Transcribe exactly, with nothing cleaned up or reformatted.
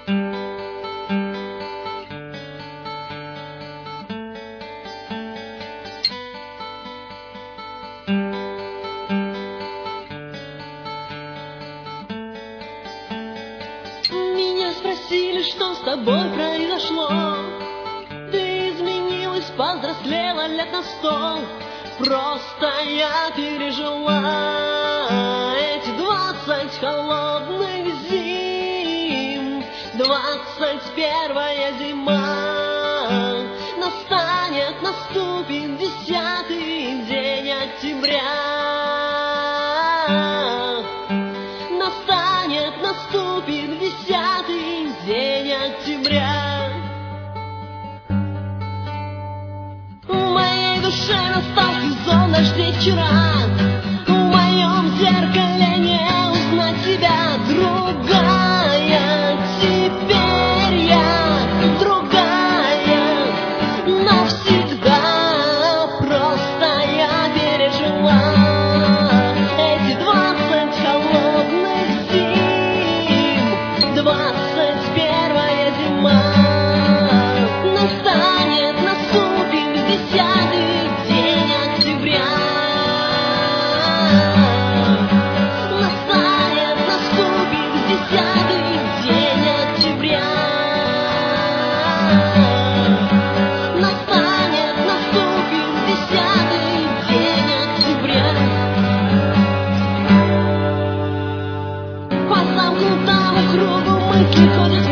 Меня спросили, что с тобой произошло. Ты изменилась, повзрослела лет на сто. Просто я пережила эти двадцать холодных зим. Двадцать первая зима. Настанет, наступит десятый день октября. Настанет, наступит десятый день октября. В моей душе настал сезон дождей вчера. В моем зеркале не узнать себя. Другая, теперь я другая. Навсегда просто я пережила эти двадцать холодных зим. Двадцать первая зима. Настанет, наступит десятый день октября. Настанет, наступит десятый день октября. Настанет, наступит десятый день октября. По замкнутому кругу мысли ходят